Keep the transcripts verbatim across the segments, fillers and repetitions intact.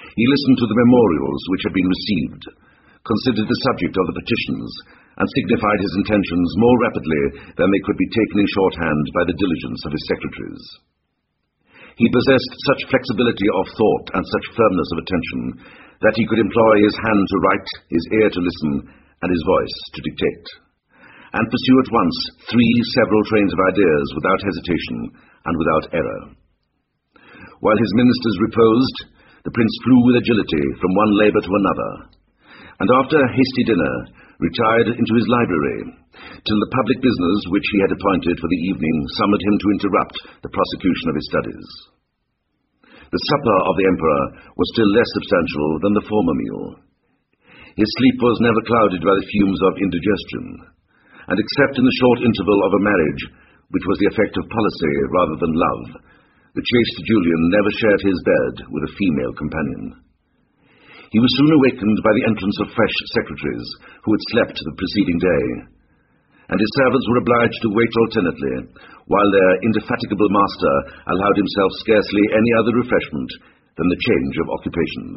He listened to the memorials which had been received, considered the subject of the petitions, and signified his intentions more rapidly than they could be taken in shorthand by the diligence of his secretaries. He possessed such flexibility of thought and such firmness of attention that he could employ his hand to write, his ear to listen, and his voice to dictate, and pursue at once three several trains of ideas without hesitation and without error. While his ministers reposed, the prince flew with agility from one labour to another, and after a hasty dinner retired into his library, till the public business which he had appointed for the evening summoned him to interrupt the prosecution of his studies. The supper of the emperor was still less substantial than the former meal. His sleep was never clouded by the fumes of indigestion, and except in the short interval of a marriage, which was the effect of policy rather than love, the chaste Julian never shared his bed with a female companion. He was soon awakened by the entrance of fresh secretaries who had slept the preceding day, and his servants were obliged to wait alternately, while their indefatigable master allowed himself scarcely any other refreshment than the change of occupations.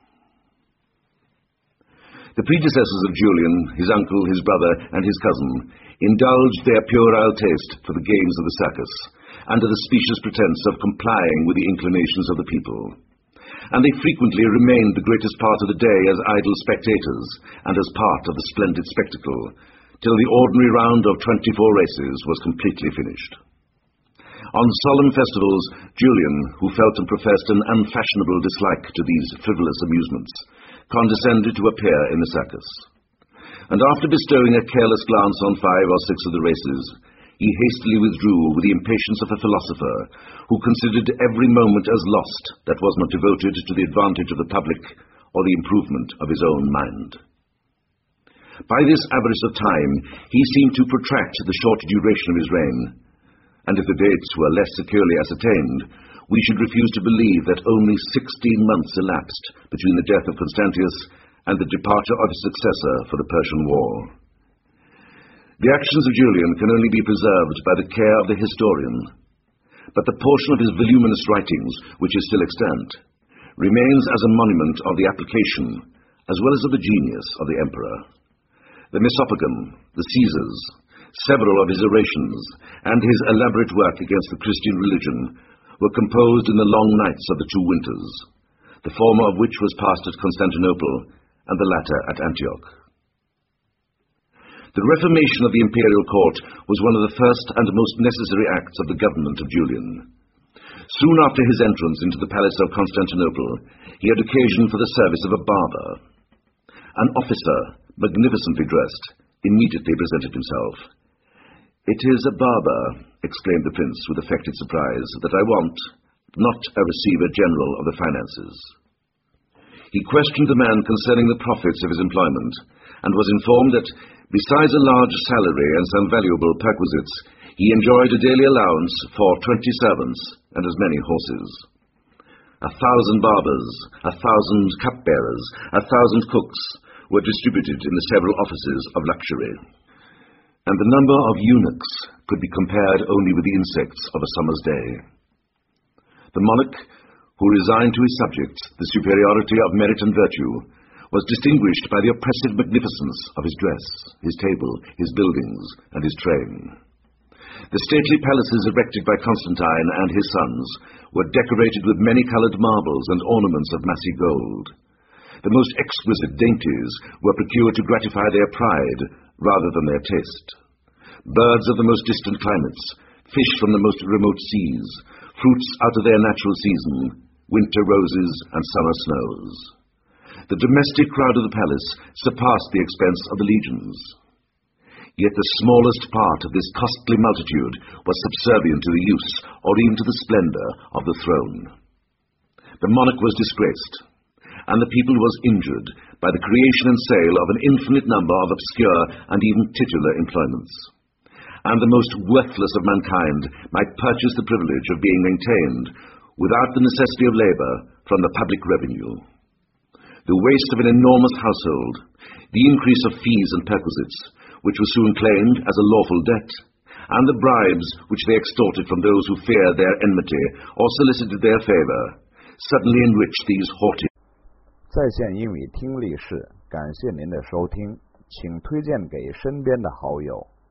The predecessors of Julian, his uncle, his brother, and his cousin, indulged their puerile taste for the games of the circus, under the specious pretence of complying with the inclinations of the people, and they frequently remained the greatest part of the day as idle spectators, and as part of the splendid spectacle, till the ordinary round of twenty-four races was completely finished. On solemn festivals, Julian, who felt and professed an unfashionable dislike to these frivolous amusements, condescended to appear in the circus, and after bestowing a careless glance on five or six of the races, he hastily withdrew with the impatience of a philosopher who considered every moment as lost that was not devoted to the advantage of the public or the improvement of his own mind. By this avarice of time he seemed to protract the short duration of his reign, and if the dates were less securely ascertained, we should refuse to believe that only sixteen months elapsed between the death of Constantius and the departure of his successor for the Persian War. The actions of Julian can only be preserved by the care of the historian, but the portion of his voluminous writings which is still extant remains as a monument of the application as well as of the genius of the emperor. The Mesophagon, the Caesars, several of his orations, and his elaborate work against the Christian religion were composed in the long nights of the two winters, the former of which was passed at Constantinople and the latter at Antioch. The reformation of the imperial court was one of the first and most necessary acts of the government of Julian. Soon after his entrance into the palace of Constantinople, he had occasion for the service of a barber. An officer, magnificently dressed, immediately presented himself. "It is a barber," exclaimed the prince with affected surprise, "that I want, not a receiver general of the finances." He questioned the man concerning the profits of his employment, and was informed that, besides a large salary and some valuable perquisites, he enjoyed a daily allowance for twenty servants and as many horses. A thousand barbers, a thousand cupbearers, a thousand cooks were distributed in the several offices of luxury, and the number of eunuchs could be compared only with the insects of a summer's day. The monarch, who resigned to his subjects the superiority of merit and virtue, was distinguished by the oppressive magnificence of his dress, his table, his buildings, and his train. The stately palaces erected by Constantine and his sons were decorated with many-coloured marbles and ornaments of massy gold. The most exquisite dainties were procured to gratify their pride rather than their taste. Birds of the most distant climates, fish from the most remote seas, fruits out of their natural season, winter roses and summer snows. The domestic crowd of the palace surpassed the expense of the legions. Yet the smallest part of this costly multitude was subservient to the use or even to the splendor of the throne. The monarch was disgraced, and the people was injured by the creation and sale of an infinite number of obscure and even titular employments, and the most worthless of mankind might purchase the privilege of being maintained, without the necessity of labor, from the public revenue. The waste of an enormous household, the increase of fees and perquisites, which was soon claimed as a lawful debt, and the bribes which they extorted from those who feared their enmity or solicited their favor, suddenly enriched these haughty 在线英语听力室，感谢您的收听，请推荐给身边的好友。